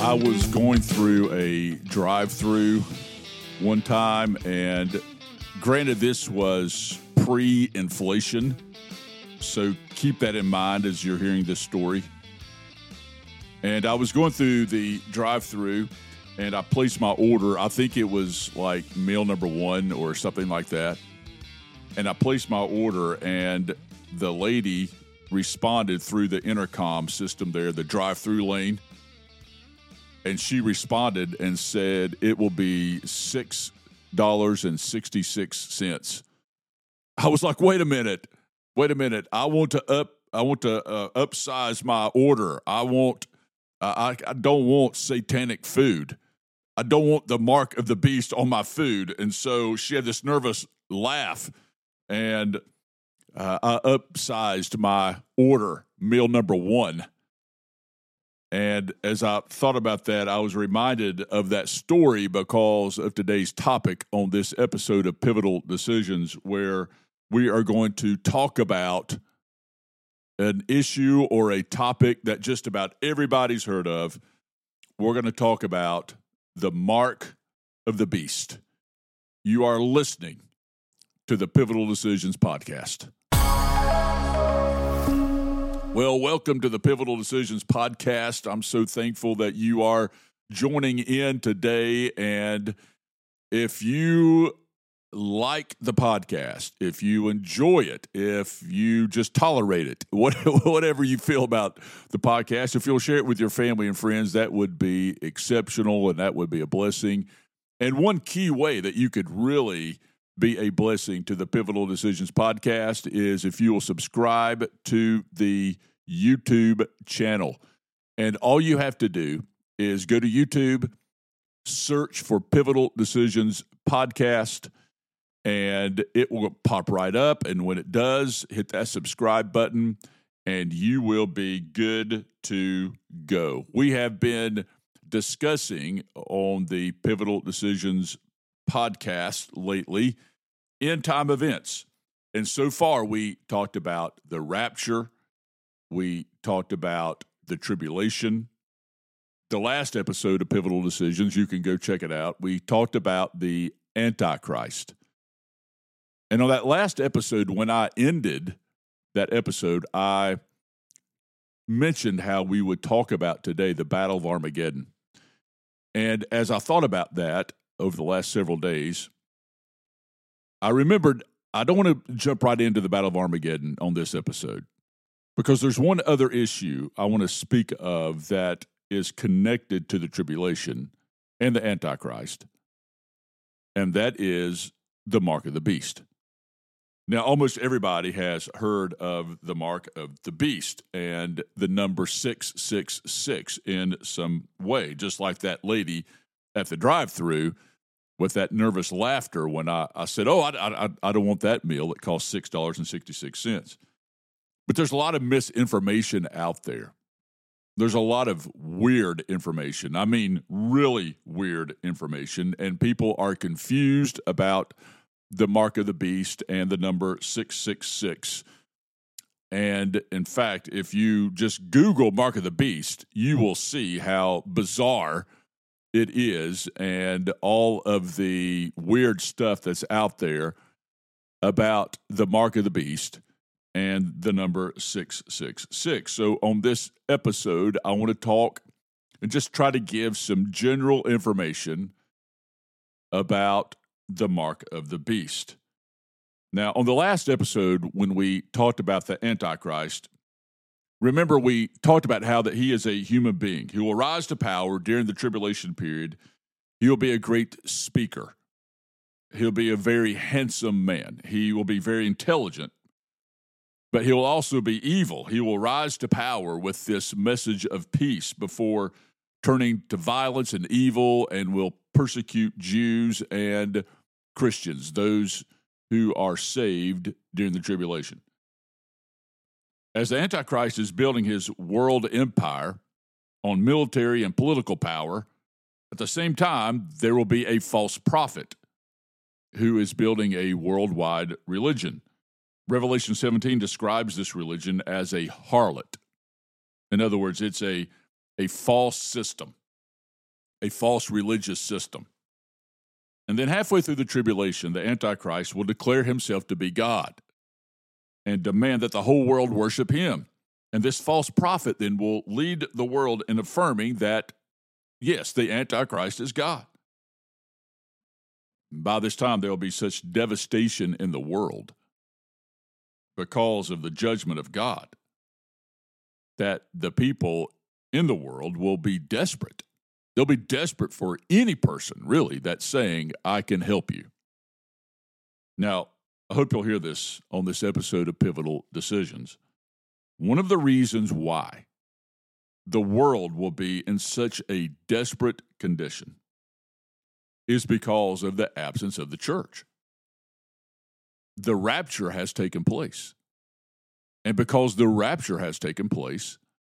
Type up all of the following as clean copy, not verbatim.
I was going through a drive-through one time, and granted, this was pre-inflation, so keep that in mind as you're hearing this story. And I was going through the drive-through, and I placed my order. I think it was like meal number 1 or something like that. And I placed my order, and the lady responded through the intercom system there, the drive-through lane. And she responded and said it will be $6.66. I was like, wait a minute. I want to upsize my order. I don't want satanic food. I don't want the mark of the beast on my food. And so she had this nervous laugh, and I upsized my order, meal number 1. And as I thought about that, I was reminded of that story because of today's topic on this episode of Pivotal Decisions, where we are going to talk about an issue or a topic that just about everybody's heard of. We're going to talk about the mark of the beast. You are listening to the Pivotal Decisions podcast. Well, welcome to the Pivotal Decisions podcast. I'm so thankful that you are joining in today. And if you like the podcast, if you enjoy it, if you just tolerate it, whatever you feel about the podcast, if you'll share it with your family and friends, that would be exceptional and that would be a blessing. And one key way that you could really be a blessing to the Pivotal Decisions podcast is if you will subscribe to the YouTube channel. And all you have to do is go to YouTube, search for Pivotal Decisions podcast, and it will pop right up. And when it does, hit that subscribe button, and you will be good to go. We have been discussing on the Pivotal Decisions podcast lately end-time events. And so far, we talked about the rapture. We talked about the tribulation. The last episode of Pivotal Decisions, you can go check it out. We talked about the Antichrist. And on that last episode, when I ended that episode, I mentioned how we would talk about today the Battle of Armageddon. And as I thought about that over the last several days, I remembered I don't want to jump right into the Battle of Armageddon on this episode because there's one other issue I want to speak of that is connected to the tribulation and the Antichrist, and that is the mark of the beast. Now, almost everybody has heard of the mark of the beast and the number 666 in some way, just like that lady at the drive-thru with that nervous laughter when I said, I don't want that meal that costs $6.66. But there's a lot of misinformation out there. There's a lot of weird information. I mean, really weird information. And people are confused about the mark of the beast and the number 666. And in fact, if you just Google mark of the beast, you will see how bizarre it is and all of the weird stuff that's out there about the mark of the beast and the number 666. So on this episode, I want to talk and just try to give some general information about the mark of the beast. Now, on the last episode, when we talked about the Antichrist, remember, we talked about how that he is a human being. He will rise to power during the tribulation period. He will be a great speaker. He'll be a very handsome man. He will be very intelligent, but he will also be evil. He will rise to power with this message of peace before turning to violence and evil, and will persecute Jews and Christians, those who are saved during the tribulation. As the Antichrist is building his world empire on military and political power, at the same time, there will be a false prophet who is building a worldwide religion. Revelation 17 describes this religion as a harlot. In other words, it's a false system. a false religious system. And then halfway through the tribulation, the Antichrist will declare himself to be God and demand that the whole world worship him. And this false prophet then will lead the world in affirming that, yes, the Antichrist is God. By this time, there will be such devastation in the world because of the judgment of God that the people in the world will be desperate. They'll be desperate for any person, really, that's saying, I can help you. Now, I hope you'll hear this on this episode of Pivotal Decisions. One of the reasons why the world will be in such a desperate condition is because of the absence of the church. The rapture has taken place. And because the rapture has taken place,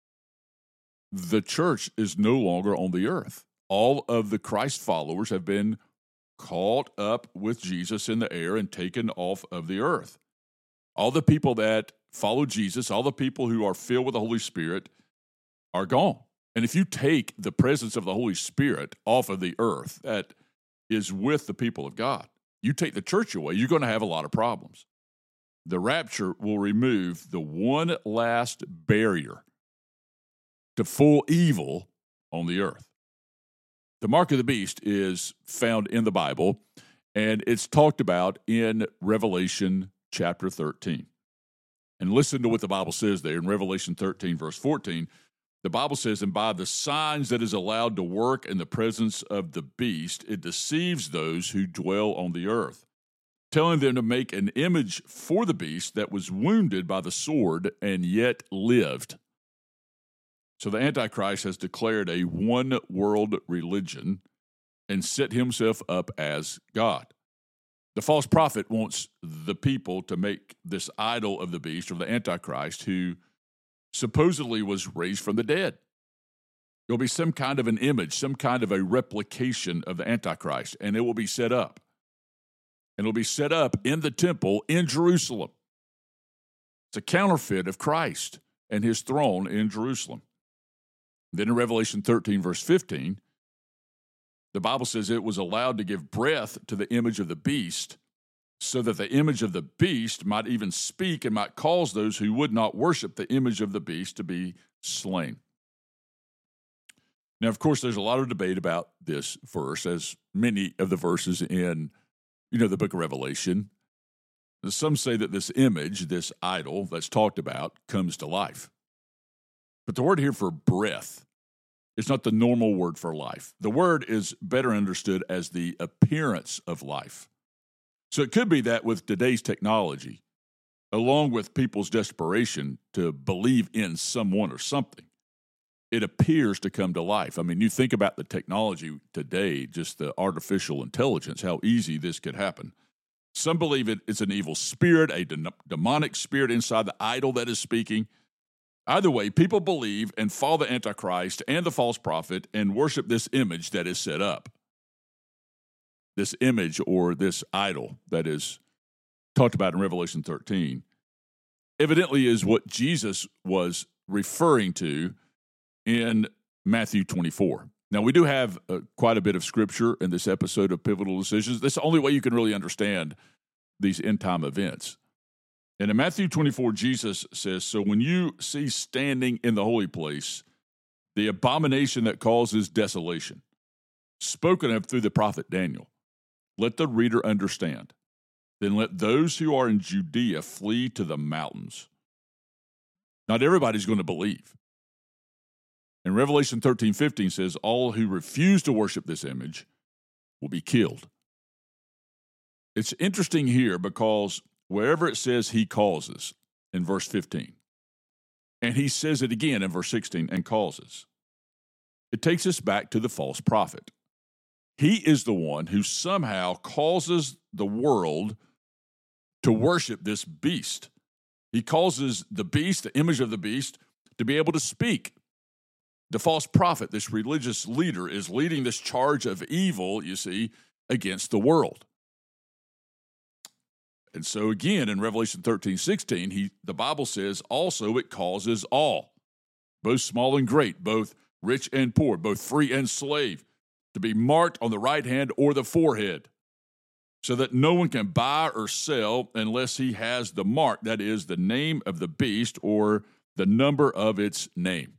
the church is no longer on the earth. All of the Christ followers have been caught up with Jesus in the air and taken off of the earth. All the people that follow Jesus, all the people who are filled with the Holy Spirit are gone. And if you take the presence of the Holy Spirit off of the earth that is with the people of God, you take the church away, you're going to have a lot of problems. The rapture will remove the one last barrier to full evil on the earth. The mark of the beast is found in the Bible, and it's talked about in Revelation chapter 13. And listen to what the Bible says there in Revelation 13, verse 14. The Bible says, and by the signs that is allowed to work in the presence of the beast, it deceives those who dwell on the earth, telling them to make an image for the beast that was wounded by the sword and yet lived. So the Antichrist has declared a one-world religion and set himself up as God. The false prophet wants the people to make this idol of the beast, or the Antichrist, who supposedly was raised from the dead. There will be some kind of an image, some kind of a replication of the Antichrist, and it will be set up. And it will be set up in the temple in Jerusalem. It's a counterfeit of Christ and his throne in Jerusalem. Then in Revelation 13, verse 15, the Bible says it was allowed to give breath to the image of the beast, so that the image of the beast might even speak and might cause those who would not worship the image of the beast to be slain. Now, of course, there's a lot of debate about this verse, as many of the verses in, the book of Revelation. Some say that this image, this idol that's talked about, comes to life. But the word here for breath is not the normal word for life. The word is better understood as the appearance of life. So it could be that with today's technology, along with people's desperation to believe in someone or something, it appears to come to life. I mean, you think about the technology today, just the artificial intelligence, how easy this could happen. Some believe it's an evil spirit, a demonic spirit inside the idol that is speaking. Either way, people believe and follow the Antichrist and the false prophet and worship this image that is set up. This image or this idol that is talked about in Revelation 13 evidently is what Jesus was referring to in Matthew 24. Now, we do have quite a bit of scripture in this episode of Pivotal Decisions. That's the only way you can really understand these end-time events. And in Matthew 24, Jesus says, so when you see standing in the holy place the abomination that causes desolation, spoken of through the prophet Daniel, let the reader understand. Then let those who are in Judea flee to the mountains. Not everybody's going to believe. And Revelation 13:15 says, all who refuse to worship this image will be killed. It's interesting here because wherever it says he causes in verse 15, and he says it again in verse 16, and causes, it takes us back to the false prophet. He is the one who somehow causes the world to worship this beast. He causes the beast, the image of the beast, to be able to speak. The false prophet, this religious leader, is leading this charge of evil, you see, against the world. And so again, in Revelation 13:16, the Bible says, also it causes all, both small and great, both rich and poor, both free and slave, to be marked on the right hand or the forehead, so that no one can buy or sell unless he has the mark, that is, the name of the beast or the number of its name.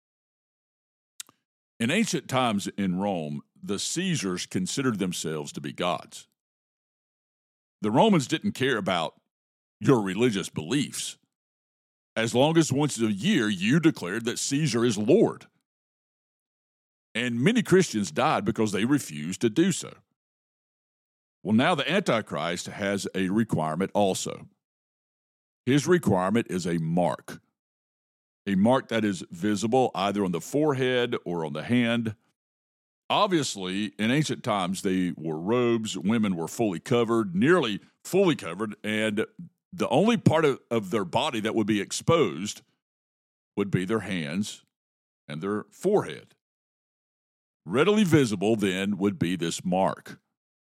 In ancient times in Rome, the Caesars considered themselves to be gods. The Romans didn't care about your religious beliefs, as long as once a year you declared that Caesar is Lord. And many Christians died because they refused to do so. Well, now the Antichrist has a requirement also. His requirement is a mark that is visible either on the forehead or on the hand. Obviously, in ancient times, they wore robes. Women were fully covered, nearly fully covered, and the only part of their body that would be exposed would be their hands and their forehead. Readily visible, then, would be this mark.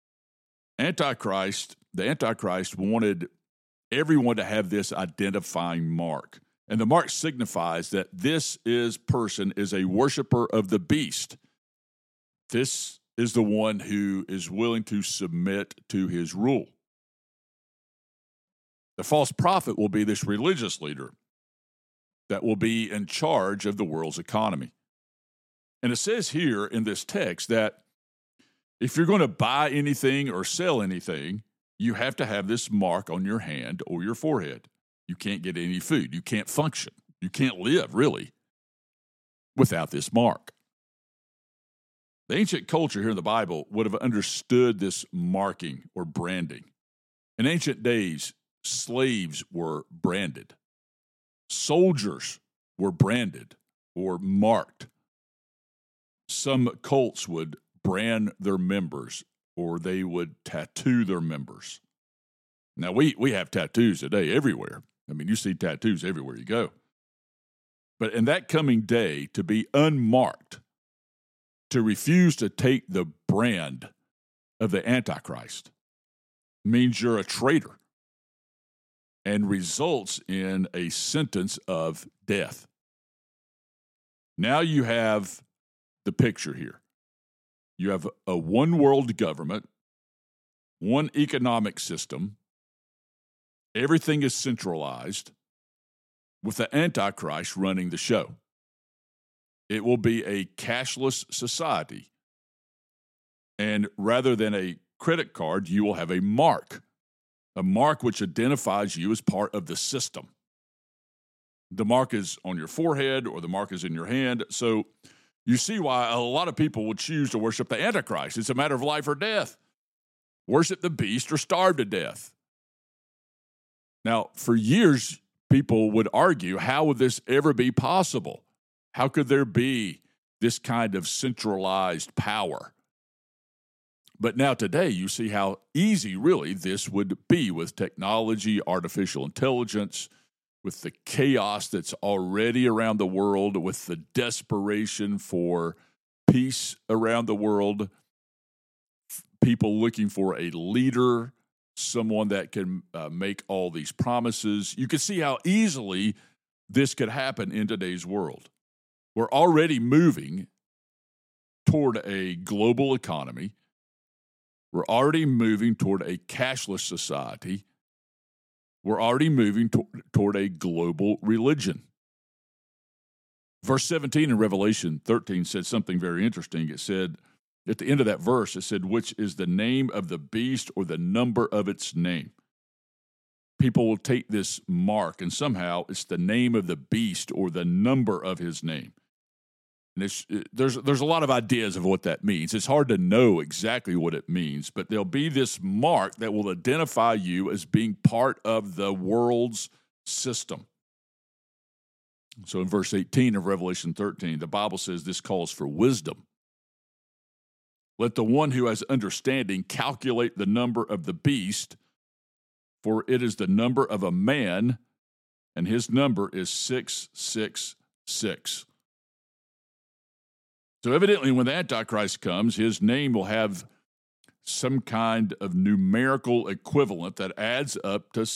The Antichrist wanted everyone to have this identifying mark. And the mark signifies that this person is a worshiper of the beast. This is the one who is willing to submit to his rule. The false prophet will be this religious leader that will be in charge of the world's economy. And it says here in this text that if you're going to buy anything or sell anything, you have to have this mark on your hand or your forehead. You can't get any food. You can't function. You can't live, really, without this mark. The ancient culture here in the Bible would have understood this marking or branding. In ancient days, slaves were branded. Soldiers were branded or marked. Some cults would brand their members, or they would tattoo their members. Now, we have tattoos today everywhere. I mean, you see tattoos everywhere you go. But in that coming day, to be unmarked, to refuse to take the brand of the Antichrist, means you're a traitor and results in a sentence of death. Now you have the picture here. You have a one world government, one economic system. Everything is centralized with the Antichrist running the show. It will be a cashless society. And rather than a credit card, you will have a mark which identifies you as part of the system. The mark is on your forehead or the mark is in your hand. So you see why a lot of people would choose to worship the Antichrist. It's a matter of life or death. Worship the beast or starve to death. Now, for years, people would argue, how would this ever be possible? How could there be this kind of centralized power? But now today, you see how easy, really, this would be with technology, artificial intelligence, with the chaos that's already around the world, with the desperation for peace around the world, people looking for a leader, someone that can make all these promises. You can see how easily this could happen in today's world. We're already moving toward a global economy. We're already moving toward a cashless society. We're already moving toward a global religion. Verse 17 in Revelation 13 said something very interesting. It said, at the end of that verse, it said, which is the name of the beast or the number of its name. People will take this mark, and somehow it's the name of the beast or the number of his name. And there's a lot of ideas of what that means. It's hard to know exactly what it means, but there'll be this mark that will identify you as being part of the world's system. So in verse 18 of Revelation 13, the Bible says this calls for wisdom. Let the one who has understanding calculate the number of the beast, for it is the number of a man, and his number is 666. So evidently, when the Antichrist comes, his name will have some kind of numerical equivalent that adds up to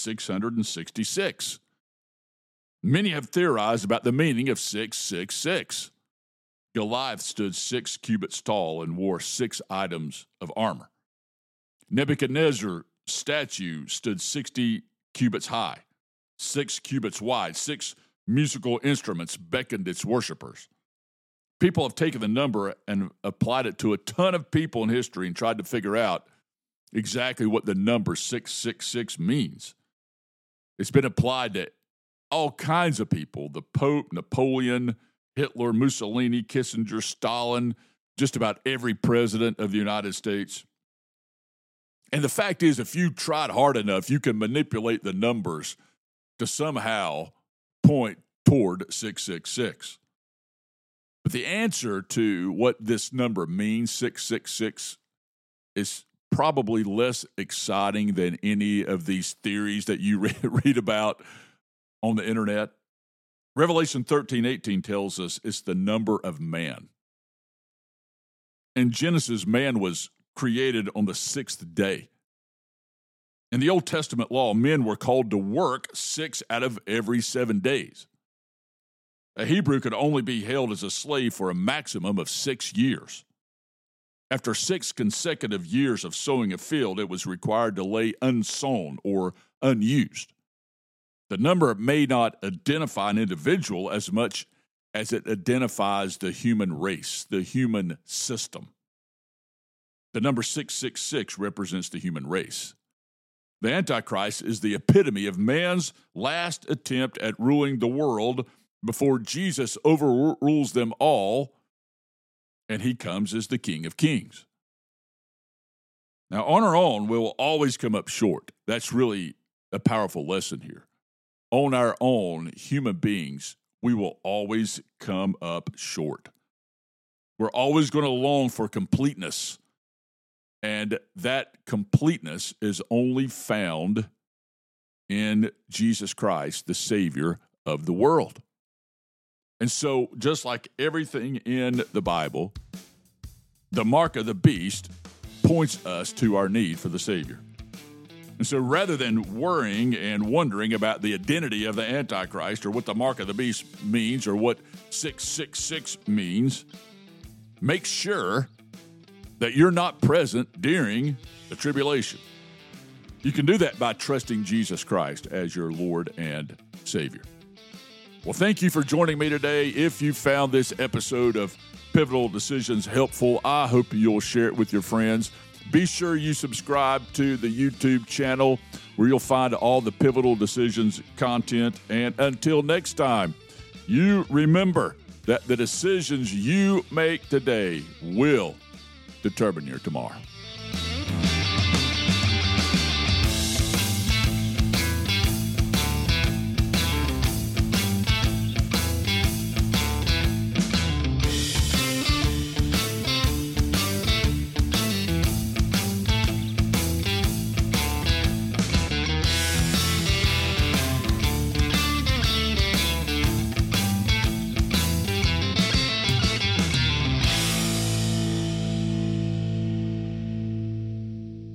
666. Many have theorized about the meaning of 666. Goliath stood 6 cubits tall and wore 6 items of armor. Nebuchadnezzar's statue stood 60 cubits high, 6 cubits wide. 6 musical instruments beckoned its worshipers. People have taken the number and applied it to a ton of people in history and tried to figure out exactly what the number 666 means. It's been applied to all kinds of people: the Pope, Napoleon, Hitler, Mussolini, Kissinger, Stalin, just about every president of the United States. And the fact is, if you tried hard enough, you can manipulate the numbers to somehow point toward 666. But the answer to what this number means, 666, is probably less exciting than any of these theories that you read about on the internet. Revelation 13:18 tells us it's the number of man. In Genesis, man was created on the 6th day. In the Old Testament law, men were called to work 6 out of every 7 days. A Hebrew could only be held as a slave for a maximum of 6 years. After 6 consecutive years of sowing a field, it was required to lay unsown or unused. The number may not identify an individual as much as it identifies the human race, the human system. The number 666 represents the human race. The Antichrist is the epitome of man's last attempt at ruling the world before Jesus overrules them all, and he comes as the King of Kings. Now, on our own, we will always come up short. That's really a powerful lesson here. On our own, human beings, we will always come up short. We're always going to long for completeness, and that completeness is only found in Jesus Christ, the Savior of the world. And so, just like everything in the Bible, the mark of the beast points us to our need for the Savior. And so, rather than worrying and wondering about the identity of the Antichrist or what the mark of the beast means or what 666 means, make sure that you're not present during the tribulation. You can do that by trusting Jesus Christ as your Lord and Savior. Well, thank you for joining me today. If you found this episode of Pivotal Decisions helpful, I hope you'll share it with your friends. Be sure you subscribe to the YouTube channel where you'll find all the Pivotal Decisions content. And until next time, you remember that the decisions you make today will determine your tomorrow.